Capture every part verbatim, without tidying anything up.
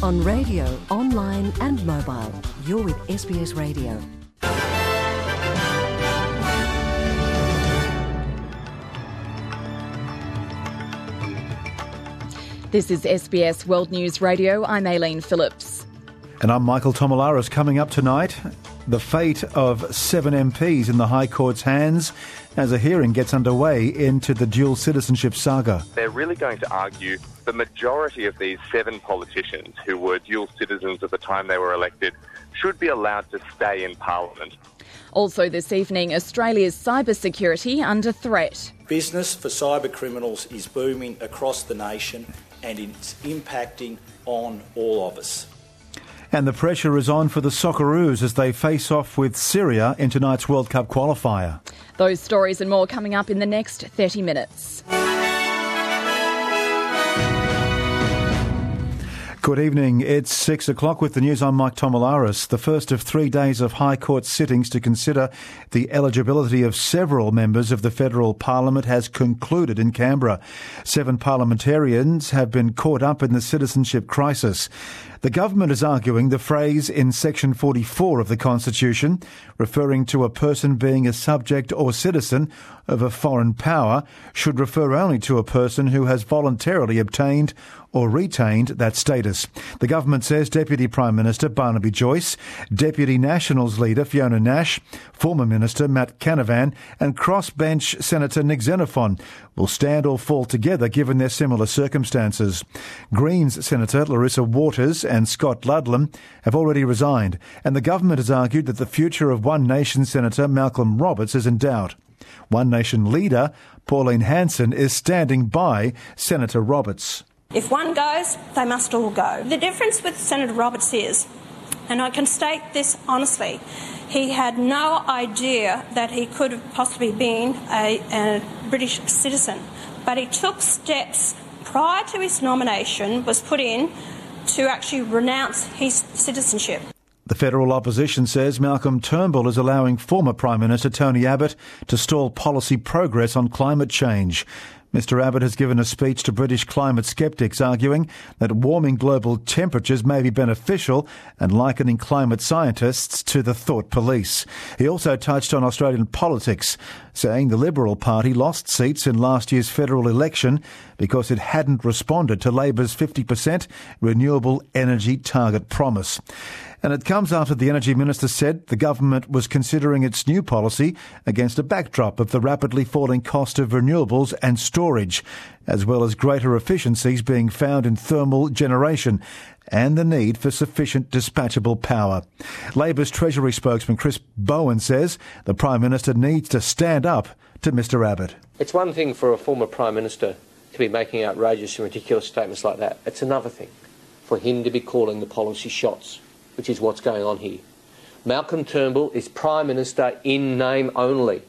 On radio, online and mobile. You're with S B S Radio. This is S B S World News Radio. I'm Aileen Phillips. And I'm Michael Tomalaris. Coming up tonight, the fate of seven M Ps in the High Court's hands as a hearing gets underway into the dual citizenship saga. They're really going to argue the majority of these seven politicians who were dual citizens at the time they were elected should be allowed to stay in Parliament. Also this evening, Australia's cybersecurity under threat. Business for cyber criminals is booming across the nation and it's impacting on all of us. And the pressure is on for the Socceroos as they face off with Syria in tonight's World Cup qualifier. Those stories and more coming up in the next thirty minutes. Good evening. It's six o'clock with the news. I'm Mike Tomalaris. The first of three days of High Court sittings to consider the eligibility of several members of the federal parliament has concluded in Canberra. Seven parliamentarians have been caught up in the citizenship crisis. The government is arguing the phrase in Section forty-four of the Constitution, referring to a person being a subject or citizen of a foreign power, should refer only to a person who has voluntarily obtained or retained that status. The government says Deputy Prime Minister Barnaby Joyce, Deputy Nationals leader Fiona Nash, former Minister Matt Canavan and crossbench Senator Nick Xenophon will stand or fall together given their similar circumstances. Greens Senator Larissa Waters and Scott Ludlam have already resigned, and the government has argued that the future of One Nation Senator Malcolm Roberts is in doubt. One Nation leader Pauline Hanson is standing by Senator Roberts. If one goes, they must all go. The difference with Senator Roberts is, and I can state this honestly, he had no idea that he could have possibly been a, a British citizen, but he took steps prior to his nomination, was put in, to actually renounce his citizenship. The federal opposition says Malcolm Turnbull is allowing former Prime Minister Tony Abbott to stall policy progress on climate change. Mister Abbott has given a speech to British climate skeptics arguing that warming global temperatures may be beneficial and likening climate scientists to the thought police. He also touched on Australian politics, saying the Liberal Party lost seats in last year's federal election because it hadn't responded to Labor's fifty percent renewable energy target promise. And it comes after the Energy Minister said the government was considering its new policy against a backdrop of the rapidly falling cost of renewables and storage, as well as greater efficiencies being found in thermal generation and the need for sufficient dispatchable power. Labor's Treasury spokesman Chris Bowen says the Prime Minister needs to stand up to Mister Abbott. It's one thing for a former Prime Minister to be making outrageous and ridiculous statements like that. It's another thing for him to be calling the policy shots, which is what's going on here. Malcolm Turnbull is Prime Minister in name only.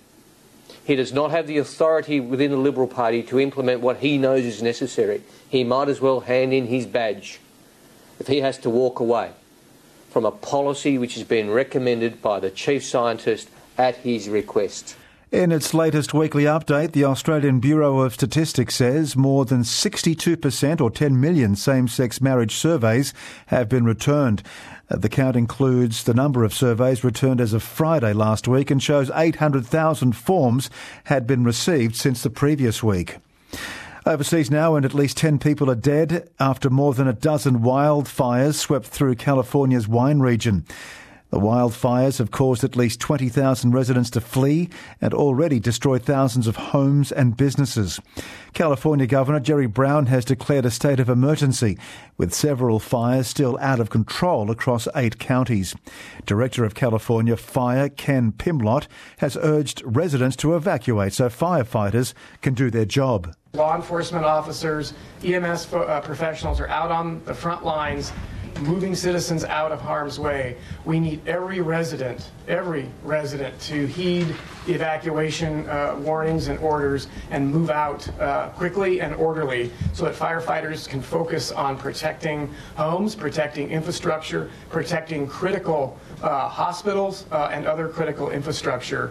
He does not have the authority within the Liberal Party to implement what he knows is necessary. He might as well hand in his badge if he has to walk away from a policy which has been recommended by the Chief Scientist at his request. In its latest weekly update, the Australian Bureau of Statistics says more than sixty-two percent or ten million same-sex marriage surveys have been returned. The count includes the number of surveys returned as of Friday last week and shows eight hundred thousand forms had been received since the previous week. Overseas now, and at least ten people are dead after more than a dozen wildfires swept through California's wine region. The wildfires have caused at least twenty thousand residents to flee and already destroyed thousands of homes and businesses. California Governor Jerry Brown has declared a state of emergency, with several fires still out of control across eight counties. Director of California Fire, Ken Pimlott, has urged residents to evacuate so firefighters can do their job. Law enforcement officers, E M S uh, professionals are out on the front lines, moving citizens out of harm's way. We need every resident, every resident to heed the evacuation uh, warnings and orders and move out uh, quickly and orderly so that firefighters can focus on protecting homes, protecting infrastructure, protecting critical uh, hospitals uh, and other critical infrastructure.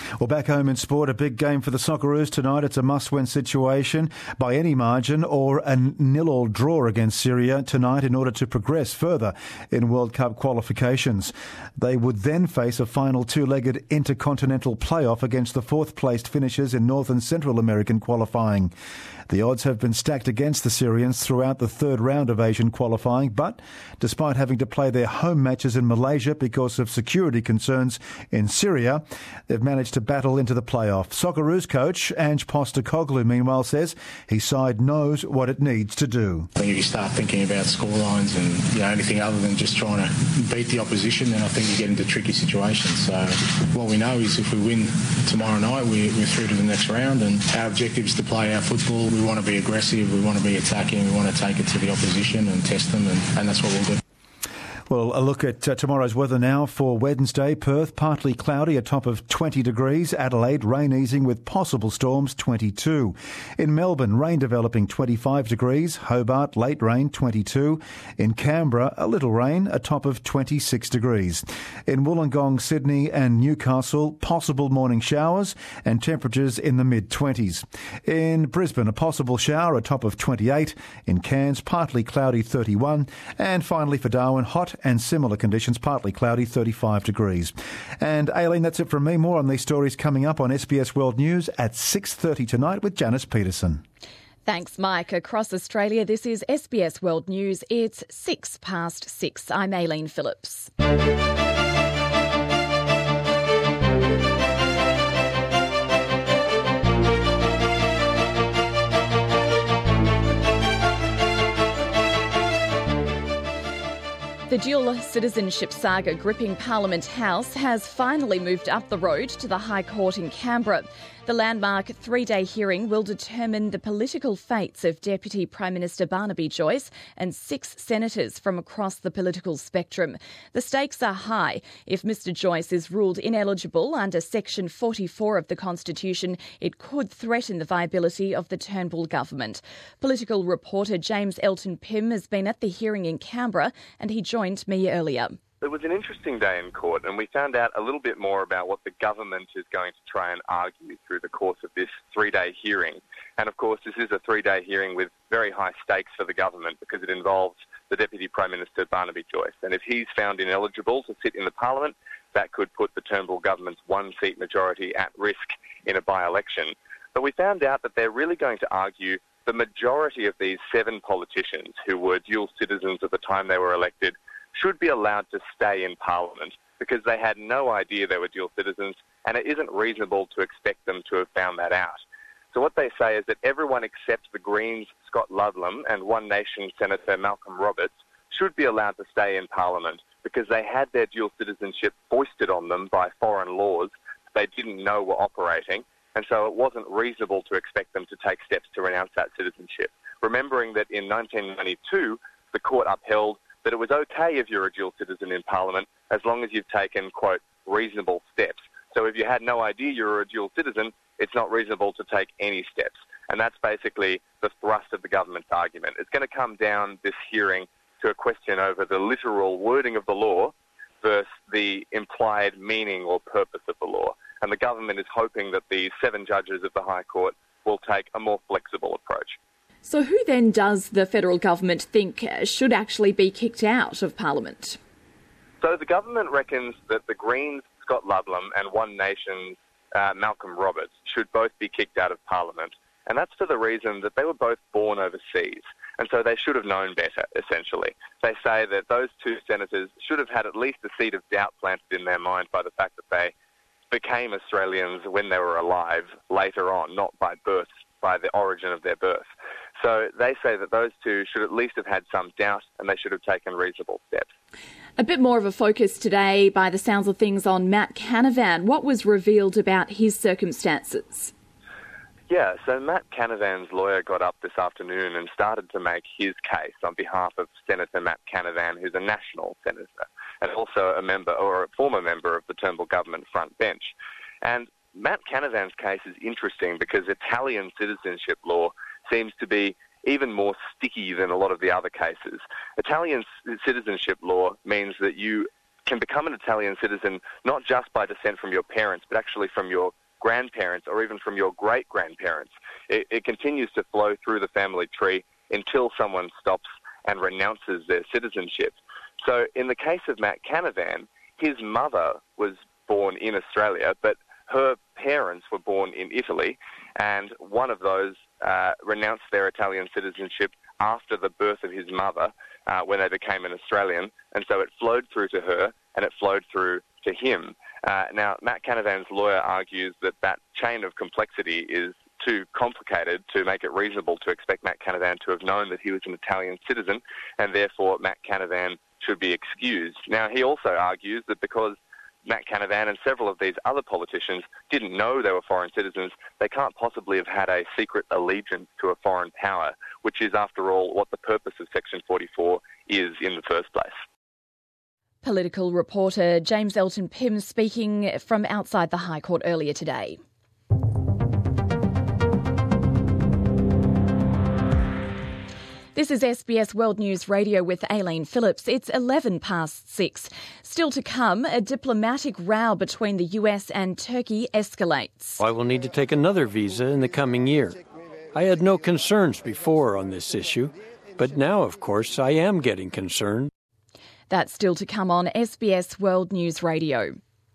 Well, back home in sport, a big game for the Socceroos tonight. It's a must-win situation by any margin or a nil-all draw against Syria tonight in order to progress further in World Cup qualifications. They would then face a final two-legged intercontinental playoff against the fourth-placed finishers in North and Central American qualifying. The odds have been stacked against the Syrians throughout the third round of Asian qualifying, but despite having to play their home matches in Malaysia because of security concerns in Syria, they've managed to battle into the playoff. Socceroos coach Ange Postecoglou, meanwhile, says his side knows what it needs to do. I think if you start thinking about scorelines and you know anything other than just trying to beat the opposition, then I think you get into tricky situations. So what we know is if we win tomorrow night, we're, we're through to the next round, and our objective is to play our football. We want to be aggressive, we want to be attacking, we want to take it to the opposition and test them, and, and that's what we'll do. Well, a look at uh, tomorrow's weather now. For Wednesday, Perth, partly cloudy, a top of twenty degrees. Adelaide, rain easing with possible storms, twenty-two. In Melbourne, rain developing, twenty-five degrees. Hobart, late rain, twenty-two. In Canberra, a little rain, a top of twenty-six degrees. In Wollongong, Sydney and Newcastle, possible morning showers and temperatures in the mid-twenties. In Brisbane, a possible shower, a top of twenty-eight. In Cairns, partly cloudy, thirty-one. And finally for Darwin, hot and similar conditions, partly cloudy, thirty-five degrees. And Aileen, that's it from me. More on these stories coming up on S B S World News at six thirty tonight with Janice Peterson. Thanks, Mike. Across Australia, this is S B S World News. It's six past six. I'm Aileen Phillips. The dual citizenship saga gripping Parliament House has finally moved up the road to the High Court in Canberra. The landmark three-day hearing will determine the political fates of Deputy Prime Minister Barnaby Joyce and six senators from across the political spectrum. The stakes are high. If Mr Joyce is ruled ineligible under Section forty-four of the Constitution, it could threaten the viability of the Turnbull government. Political reporter James Elton Pym has been at the hearing in Canberra, and he joined me earlier. It was an interesting day in court, and we found out a little bit more about what the government is going to try and argue through the course of this three-day hearing. And of course, this is a three-day hearing with very high stakes for the government because it involves the Deputy Prime Minister Barnaby Joyce. And if he's found ineligible to sit in the Parliament, that could put the Turnbull government's one-seat majority at risk in a by-election. But we found out that they're really going to argue the majority of these seven politicians who were dual citizens at the time they were elected should be allowed to stay in Parliament because they had no idea they were dual citizens, and it isn't reasonable to expect them to have found that out. So what they say is that everyone except the Greens' Scott Ludlam and One Nation Senator Malcolm Roberts should be allowed to stay in Parliament because they had their dual citizenship foisted on them by foreign laws they didn't know were operating, and so it wasn't reasonable to expect them to take steps to renounce that citizenship. Remembering that in nineteen ninety-two, the court upheld that it was okay if you're a dual citizen in Parliament as long as you've taken, quote, reasonable steps. So if you had no idea you were a dual citizen, it's not reasonable to take any steps. And that's basically the thrust of the government's argument. It's going to come down, this hearing, to a question over the literal wording of the law versus the implied meaning or purpose of the law. And the government is hoping that the seven judges of the High Court will take a more flexible approach. So who then does the federal government think should actually be kicked out of Parliament? So the government reckons that the Greens' Scott Ludlam and One Nation's uh, Malcolm Roberts should both be kicked out of Parliament. And that's for the reason that they were both born overseas. And so they should have known better, essentially. They say that those two senators should have had at least a seed of doubt planted in their mind by the fact that they became Australians when they were alive later on, not by birth, by the origin of their birth. So they say that those two should at least have had some doubt and they should have taken reasonable steps. A bit more of a focus today, by the sounds of things, on Matt Canavan. What was revealed about his circumstances? Yeah, so Matt Canavan's lawyer got up this afternoon and started to make his case on behalf of Senator Matt Canavan, who's a national senator and also a member or a former member of the Turnbull government front bench. And Matt Canavan's case is interesting because Italian citizenship law seems to be even more sticky than a lot of the other cases. Italian citizenship law means that you can become an Italian citizen not just by descent from your parents, but actually from your grandparents or even from your great-grandparents. It, it continues to flow through the family tree until someone stops and renounces their citizenship. So in the case of Matt Canavan, his mother was born in Australia, but her parents were born in Italy, and one of those uh, renounced their Italian citizenship after the birth of his mother uh, when they became an Australian, and so it flowed through to her and it flowed through to him. Uh, now, Matt Canavan's lawyer argues that that chain of complexity is too complicated to make it reasonable to expect Matt Canavan to have known that he was an Italian citizen, and therefore Matt Canavan should be excused. Now, he also argues that because Matt Canavan and several of these other politicians didn't know they were foreign citizens, they can't possibly have had a secret allegiance to a foreign power, which is, after all, what the purpose of Section forty-four is in the first place. Political reporter James Elton Pym speaking from outside the High Court earlier today. This is S B S World News Radio with Aileen Phillips. It's eleven past six. Still to come, a diplomatic row between the U S and Turkey escalates. I will need to take another visa in the coming year. I had no concerns before on this issue, but now, of course, I am getting concerned. That's still to come on S B S World News Radio.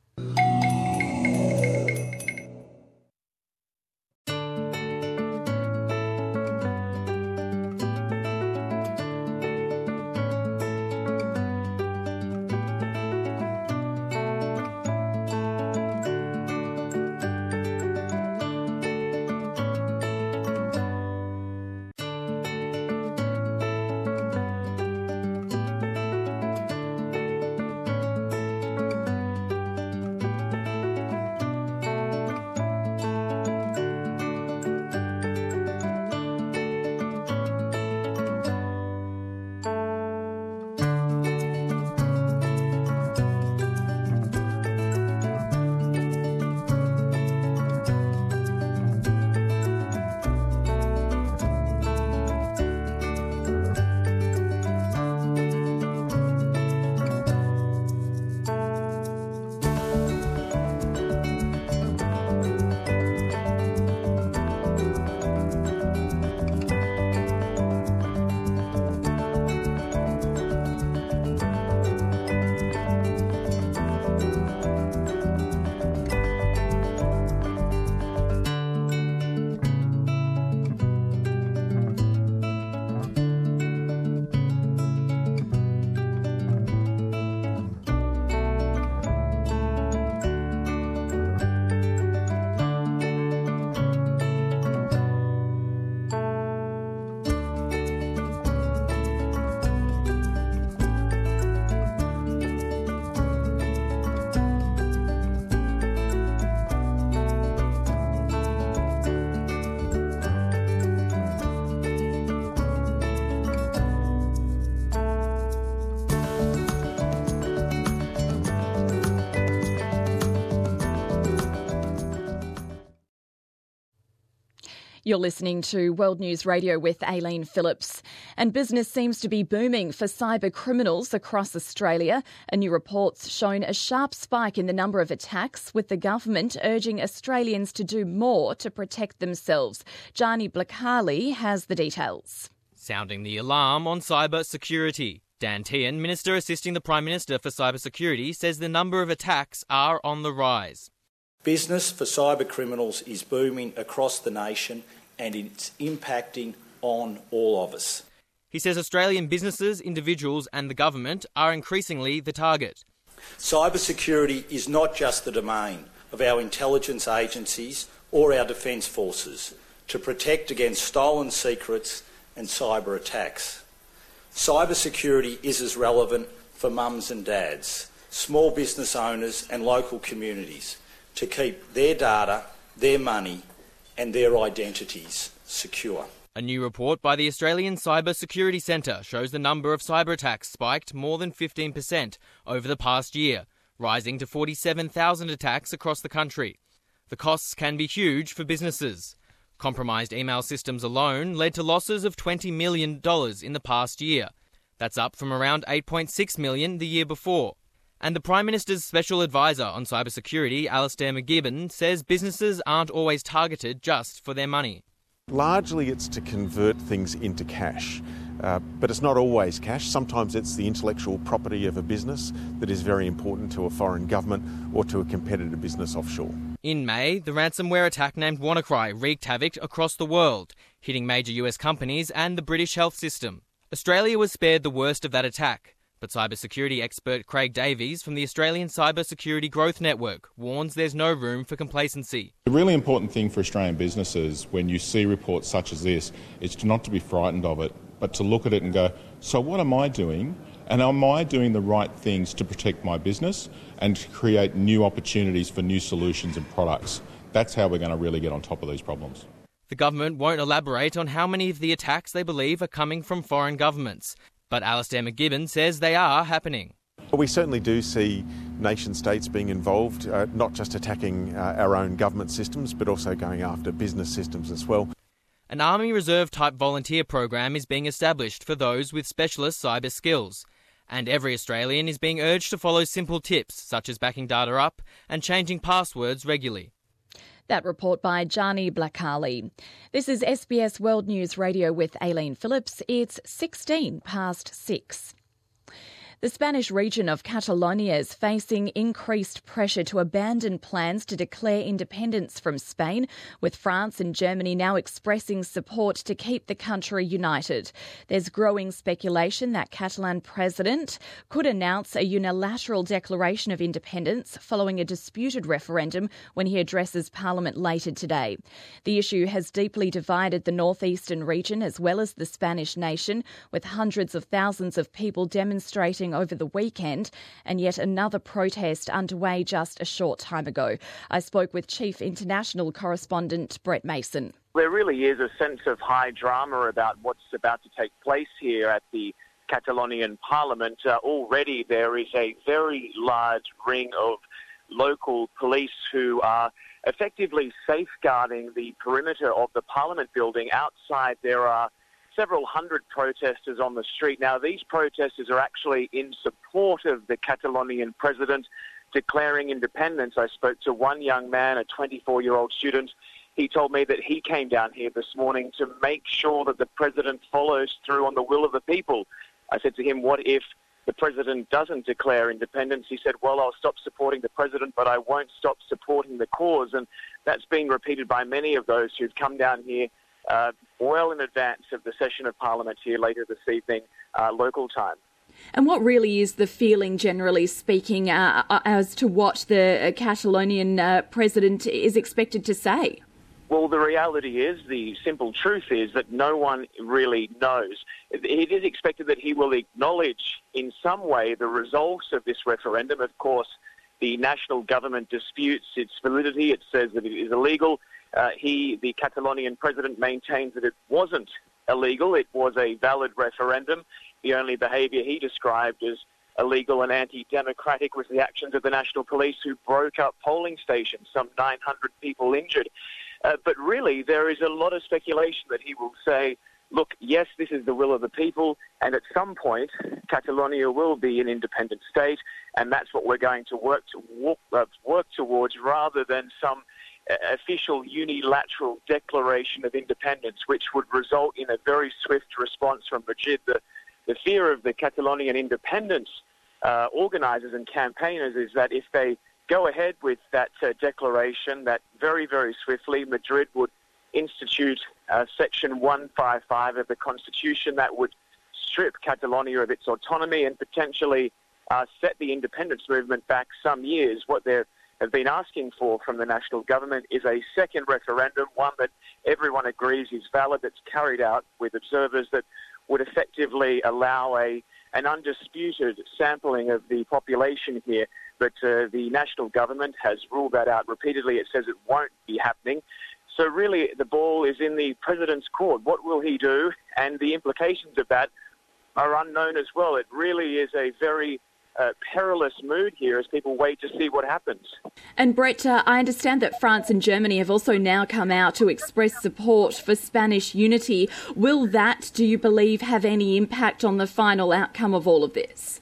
You're listening to World News Radio with Aileen Phillips. And business seems to be booming for cyber criminals across Australia. A new report's shown a sharp spike in the number of attacks, with the government urging Australians to do more to protect themselves. Jani Blakali has the details. Sounding the alarm on cyber security. Dan Tehan, Minister assisting the Prime Minister for Cyber Security, says the number of attacks are on the rise. Business for cyber criminals is booming across the nation, and it's impacting on all of us. He says Australian businesses, individuals and the government are increasingly the target. Cybersecurity is not just the domain of our intelligence agencies or our defence forces to protect against stolen secrets and cyber attacks. Cybersecurity is as relevant for mums and dads, small business owners and local communities to keep their data, their money and their identities secure. A new report by the Australian Cyber Security Centre shows the number of cyber attacks spiked more than fifteen percent over the past year, rising to forty-seven thousand attacks across the country. The costs can be huge for businesses. Compromised email systems alone led to losses of twenty million dollars in the past year. That's up from around eight point six million dollars the year before. And the Prime Minister's Special Advisor on Cybersecurity, Alastair McGibbon, says businesses aren't always targeted just for their money. Largely it's to convert things into cash, uh, but it's not always cash. Sometimes it's the intellectual property of a business that is very important to a foreign government or to a competitor business offshore. In May, the ransomware attack named WannaCry wreaked havoc across the world, hitting major U S companies and the British health system. Australia was spared the worst of that attack. But cybersecurity expert Craig Davies from the Australian Cybersecurity Growth Network warns there's no room for complacency. The really important thing for Australian businesses when you see reports such as this is to not to be frightened of it, but to look at it and go, so what am I doing? And am I doing the right things to protect my business and to create new opportunities for new solutions and products? That's how we're going to really get on top of these problems. The government won't elaborate on how many of the attacks they believe are coming from foreign governments. But Alastair McGibbon says they are happening. We certainly do see nation states being involved, uh, not just attacking uh, our own government systems, but also going after business systems as well. An Army Reserve type volunteer program is being established for those with specialist cyber skills. And every Australian is being urged to follow simple tips, such as backing data up and changing passwords regularly. That report by Jani Blakali. This is S B S World News Radio with Aileen Phillips. It's sixteen past six. The Spanish region of Catalonia is facing increased pressure to abandon plans to declare independence from Spain, with France and Germany now expressing support to keep the country united. There's growing speculation that Catalan president could announce a unilateral declaration of independence following a disputed referendum when he addresses Parliament later today. The issue has deeply divided the northeastern region as well as the Spanish nation, with hundreds of thousands of people demonstrating over the weekend, and yet another protest underway just a short time ago. I spoke with Chief International Correspondent Brett Mason. There really is a sense of high drama about what's about to take place here at the Catalonian Parliament. Uh, already there is a very large ring of local police who are effectively safeguarding the perimeter of the Parliament building. Outside there are several hundred protesters on the street. Now, these protesters are actually in support of the Catalonian president declaring independence. I spoke to one young man, a twenty-four-year-old student. He told me that he came down here this morning to make sure that the president follows through on the will of the people. I said to him, what if the president doesn't declare independence? He said, well, I'll stop supporting the president, but I won't stop supporting the cause. And that's been repeated by many of those who've come down here Uh, well in advance of the session of Parliament here later this evening, uh, local time. And what really is the feeling, generally speaking, uh, as to what the Catalonian uh, president is expected to say? Well, the reality is, the simple truth is that no one really knows. It is expected that he will acknowledge in some way the results of this referendum. Of course, the national government disputes its validity. It says that it is illegal. Uh, he, the Catalonian president, maintains that it wasn't illegal. It was a valid referendum. The only behaviour he described as illegal and anti-democratic was the actions of the National Police, who broke up polling stations, some nine hundred people injured. Uh, but really, there is a lot of speculation that he will say, look, yes, this is the will of the people, and at some point, Catalonia will be an independent state, and that's what we're going to work to work, uh, work towards, rather than some official unilateral declaration of independence, which would result in a very swift response from Madrid. The, the fear of the Catalonian independence uh, organisers and campaigners is that if they go ahead with that uh, declaration, that very, very swiftly Madrid would institute uh, Section one fifty-five of the Constitution that would strip Catalonia of its autonomy and potentially uh, set the independence movement back some years. What they're have been asking for from the national government is a second referendum, one that everyone agrees is valid, that's carried out with observers, that would effectively allow a an undisputed sampling of the population here. But uh, the national government has ruled that out repeatedly. It says it won't be happening. So really the ball is in the president's court. What will he do? And the implications of that are unknown as well. It really is a very Uh, perilous mood here as people wait to see what happens. And Brett, uh, I understand that France and Germany have also now come out to express support for Spanish unity. Will that, do you believe, have any impact on the final outcome of all of this? Well,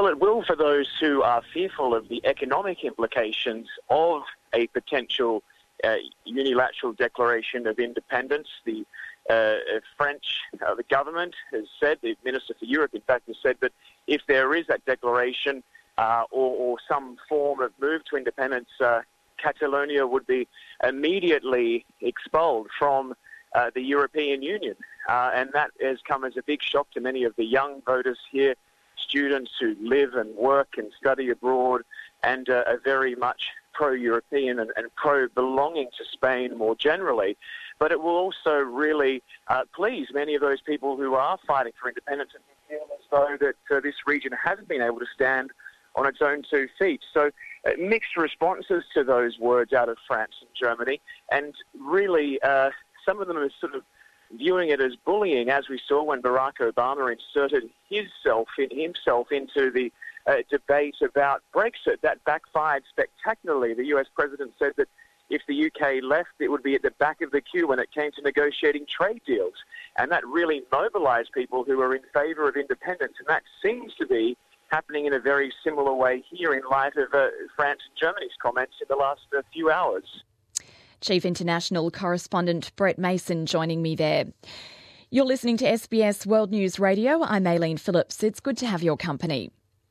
Well, it will for those who are fearful of the economic implications of a potential uh, unilateral declaration of independence. The uh, French, uh, the government has said, the Minister for Europe, in fact, has said that if there is that declaration uh, or, or some form of move to independence, uh, Catalonia would be immediately expelled from uh, the European Union. Uh, and that has come as a big shock to many of the young voters here, students who live and work and study abroad and uh, are very much pro-European and, and pro-belonging to Spain more generally. But it will also really uh, please many of those people who are fighting for independence and feel as though that uh, this region hasn't been able to stand on its own two feet. So uh, mixed responses to those words out of France and Germany, and really uh, some of them are sort of viewing it as bullying, as we saw when Barack Obama inserted himself, in, himself into the uh, debate about Brexit. That backfired spectacularly. The U S president said that if the U K left, it would be at the back of the queue when it came to negotiating trade deals. And that really mobilised people who are in favour of independence. And that seems to be happening in a very similar way here in light of uh, France and Germany's comments in the last uh, few hours. Chief International Correspondent Brett Mason joining me there. You're listening to S B S World News Radio. I'm Aileen Phillips. It's good to have your company.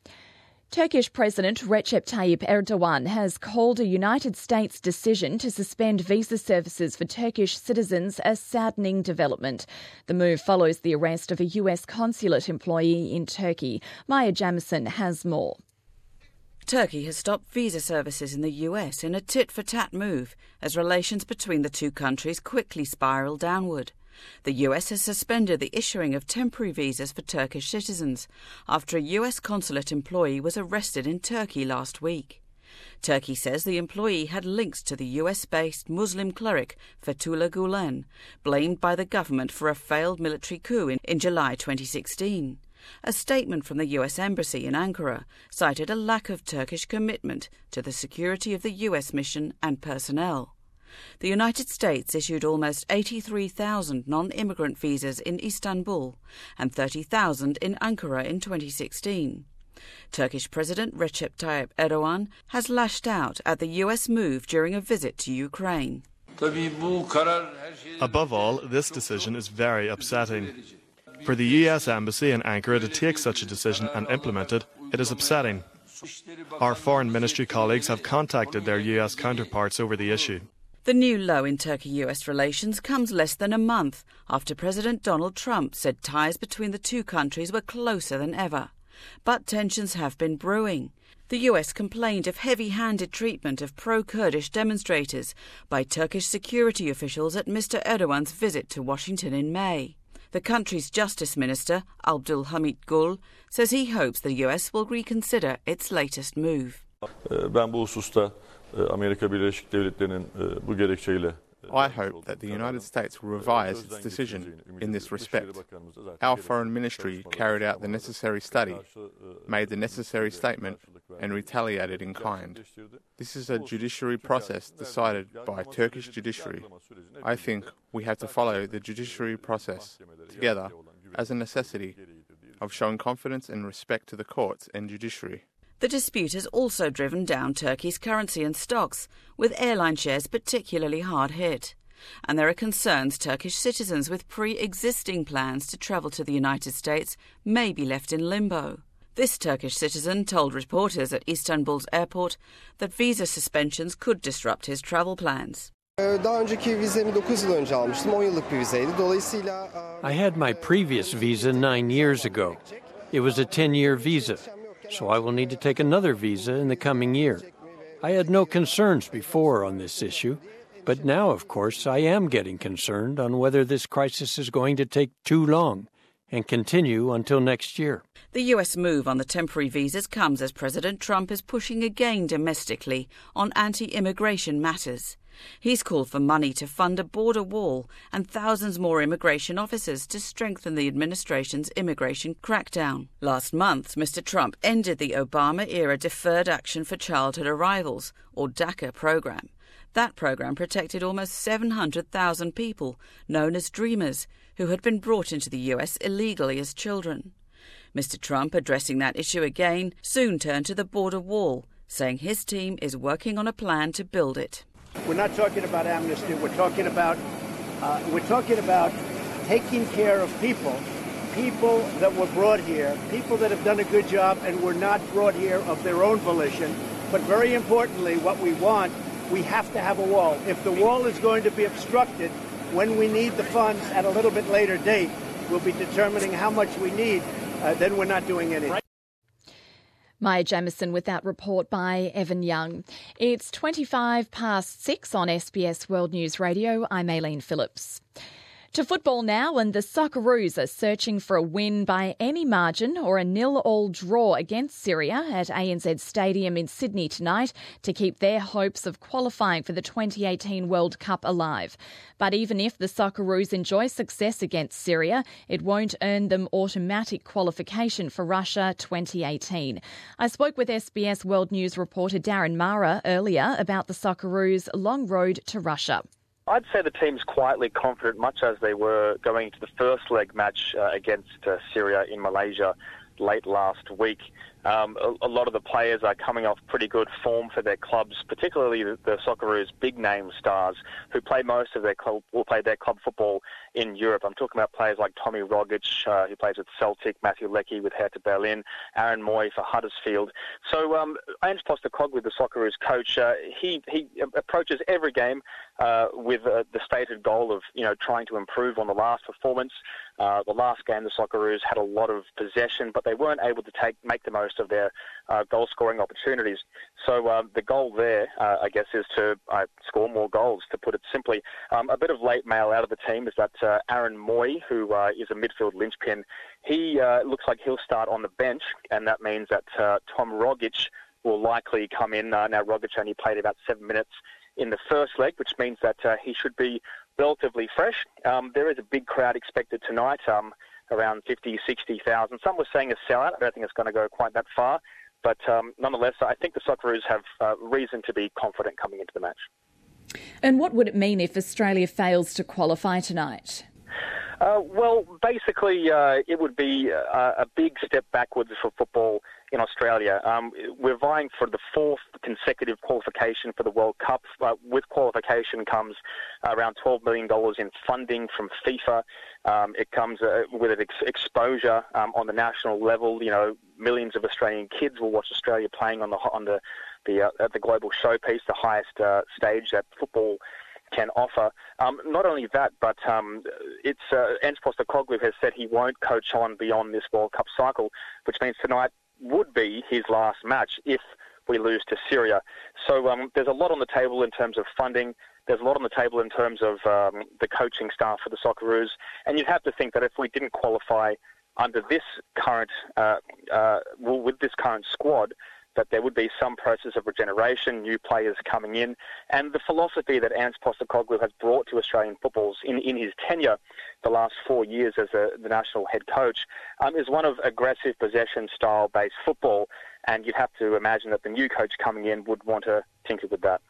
Turkish President Recep Tayyip Erdogan has called a United States decision to suspend visa services for Turkish citizens a saddening development. The move follows the arrest of a U S consulate employee in Turkey. Maya Jamieson has more. Turkey has stopped visa services in the U S in a tit-for-tat move as relations between the two countries quickly spiral downward. The U S has suspended the issuing of temporary visas for Turkish citizens after a U S consulate employee was arrested in Turkey last week. Turkey says the employee had links to the U S-based Muslim cleric Fethullah Gulen, blamed by the government for a failed military coup in, in July twenty sixteen. A statement from the U S Embassy in Ankara cited a lack of Turkish commitment to the security of the U S mission and personnel. The United States issued almost eighty-three thousand non-immigrant visas in Istanbul and thirty thousand in Ankara in twenty sixteen. Turkish President Recep Tayyip Erdogan has lashed out at the U S move during a visit to Ukraine. Above all, this decision is very upsetting. For the U S Embassy in Ankara to take such a decision and implement it, it is upsetting. Our foreign ministry colleagues have contacted their U S counterparts over the issue. The new low in Turkey-U S relations comes less than a month after President Donald Trump said ties between the two countries were closer than ever. But tensions have been brewing. The U S complained of heavy-handed treatment of pro-Kurdish demonstrators by Turkish security officials at Mister Erdogan's visit to Washington in May. The country's Justice Minister, Abdulhamid Gül, says he hopes the U S will reconsider its latest move. Ben bu hususta Amerika Birleşik Devletleri'nin bu gerekçeyle I hope that the United States will revise its decision in this respect. Our foreign ministry carried out the necessary study, made the necessary statement, and retaliated in kind. This is a judiciary process decided by Turkish judiciary. I think we have to follow the judiciary process together as a necessity of showing confidence and respect to the courts and judiciary. The dispute has also driven down Turkey's currency and stocks, with airline shares particularly hard hit. And there are concerns Turkish citizens with pre-existing plans to travel to the United States may be left in limbo. This Turkish citizen told reporters at Istanbul's airport that visa suspensions could disrupt his travel plans. I had my previous visa nine years ago. It was a ten-year visa, so I will need to take another visa in the coming year. I had no concerns before on this issue, but now, of course, I am getting concerned on whether this crisis is going to take too long and continue until next year. The U S move on the temporary visas comes as President Trump is pushing again domestically on anti-immigration matters. He's called for money to fund a border wall and thousands more immigration officers to strengthen the administration's immigration crackdown. Last month, Mister Trump ended the Obama-era Deferred Action for Childhood Arrivals, or DACA program. That program protected almost seven hundred thousand people, known as Dreamers, who had been brought into the U S illegally as children. Mister Trump, addressing that issue again, soon turned to the border wall, saying his team is working on a plan to build it. We're not talking about amnesty. We're talking about uh, we're talking about taking care of people, people that were brought here, people that have done a good job and were not brought here of their own volition. But very importantly, what we want, we have to have a wall. If the wall is going to be obstructed, when we need the funds at a little bit later date, we'll be determining how much we need. Uh, then we're not doing anything. Maya Jamieson with that report by Evan Young. It's twenty-five past six on S B S World News Radio. I'm Aileen Phillips. To football now, and the Socceroos are searching for a win by any margin or a nil-all draw against Syria at A N Z Stadium in Sydney tonight to keep their hopes of qualifying for the twenty eighteen World Cup alive. But even if the Socceroos enjoy success against Syria, it won't earn them automatic qualification for Russia twenty eighteen. I spoke with S B S World News reporter Darren Mara earlier about the Socceroos' long road to Russia. I'd say the team's quietly confident, much as they were going into the first leg match uh, against uh, Syria in Malaysia late last week. Um, a, a lot of the players are coming off pretty good form for their clubs, particularly the, the Socceroos' big-name stars who play most of their club, will play their club football in Europe. I'm talking about players like Tommy Rogic, uh, who plays with Celtic, Matthew Leckie with Hertha Berlin, Aaron Moy for Huddersfield. So um, Ange Postecoglou, the Socceroos coach, uh, he he approaches every game uh, with uh, the stated goal of you know trying to improve on the last performance. Uh, the last game, the Socceroos had a lot of possession, but they weren't able to take make the most of their uh, goal-scoring opportunities. So um, the goal there, uh, I guess, is to uh, score more goals, to put it simply. Um, a bit of late mail out of the team is that uh, Aaron Moy, who uh, is a midfield linchpin, he uh, looks like he'll start on the bench, and that means that uh, Tom Rogic will likely come in. Uh, now, Rogic only played about seven minutes in the first leg, which means that uh, he should be relatively fresh. Um, there is a big crowd expected tonight, um, around fifty, sixty thousand. Some were saying a sellout. I don't think it's going to go quite that far. But um, nonetheless, I think the Socceroos have uh, reason to be confident coming into the match. And what would it mean if Australia fails to qualify tonight? Uh, well, basically, uh, it would be a, a big step backwards for football in Australia. Um, we're vying for the fourth consecutive qualification for the World Cup. Uh, with qualification comes around twelve million dollars in funding from FIFA. Um, it comes uh, with an ex- exposure um, on the national level. You know, millions of Australian kids will watch Australia playing on the on the the, uh, the global showpiece, the highest uh, stage that football can offer. Um, not only that, but um, it's uh, Ange Postecoglou has said he won't coach on beyond this World Cup cycle, which means tonight would be his last match if we lose to Syria. So um, there's a lot on the table in terms of funding. There's a lot on the table in terms of um, the coaching staff for the Socceroos. And you'd have to think that if we didn't qualify under this current, uh, uh, well, with this current squad, that there would be some process of regeneration, new players coming in, and the philosophy that Ange Postecoglou has brought to Australian footballs in, in his tenure the last four years as a, the national head coach um, is one of aggressive possession-style-based football, and you'd have to imagine that the new coach coming in would want to tinker with that.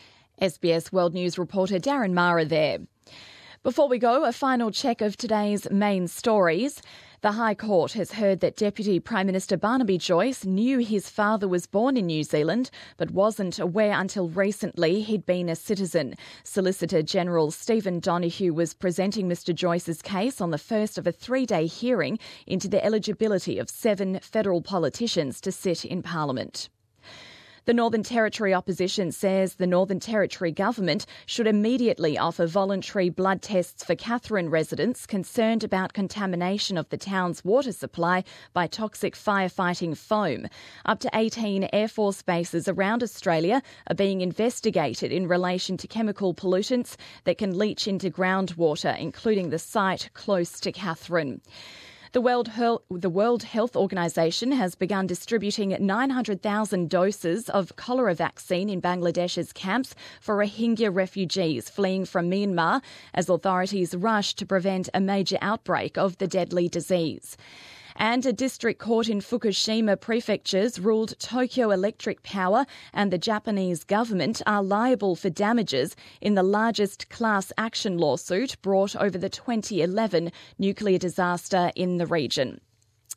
S B S World News reporter Darren Mara there. Before we go, a final check of today's main stories. The High Court has heard that Deputy Prime Minister Barnaby Joyce knew his father was born in New Zealand, but wasn't aware until recently he'd been a citizen. Solicitor General Stephen Donohue was presenting Mr Joyce's case on the first of a three-day hearing into the eligibility of seven federal politicians to sit in Parliament. The Northern Territory opposition says the Northern Territory government should immediately offer voluntary blood tests for Katherine residents concerned about contamination of the town's water supply by toxic firefighting foam. Up to eighteen Air Force bases around Australia are being investigated in relation to chemical pollutants that can leach into groundwater, including the site close to Katherine. The World Health, the World Health Organization has begun distributing nine hundred thousand doses of cholera vaccine in Bangladesh's camps for Rohingya refugees fleeing from Myanmar as authorities rush to prevent a major outbreak of the deadly disease. And a district court in Fukushima prefectures ruled Tokyo Electric Power and the Japanese government are liable for damages in the largest class action lawsuit brought over the twenty eleven nuclear disaster in the region.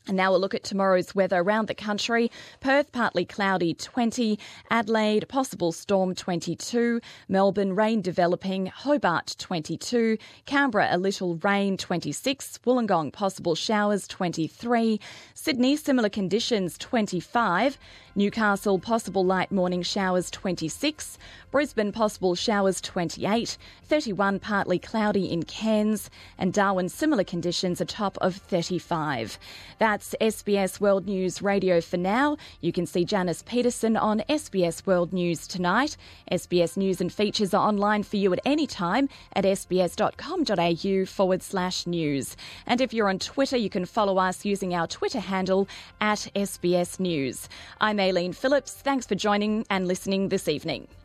And now we'll look at tomorrow's weather around the country. Perth, partly cloudy, twenty. Adelaide, possible storm, twenty-two. Melbourne, rain developing. Hobart, twenty-two. Canberra, a little rain, twenty-six. Wollongong, possible showers, twenty-three. Sydney, similar conditions, twenty-five. Newcastle, possible light morning showers, twenty-six. Brisbane, possible showers, twenty-eight. thirty-one, partly cloudy in Cairns. And Darwin, similar conditions, a top of thirty-five. That's S B S World News Radio for now. You can see Janice Peterson on S B S World News tonight. S B S News and features are online for you at any time at sbs.com.au forward slash news. And if you're on Twitter, you can follow us using our Twitter handle at S B S News. I'm Aileen Phillips. Thanks for joining and listening this evening.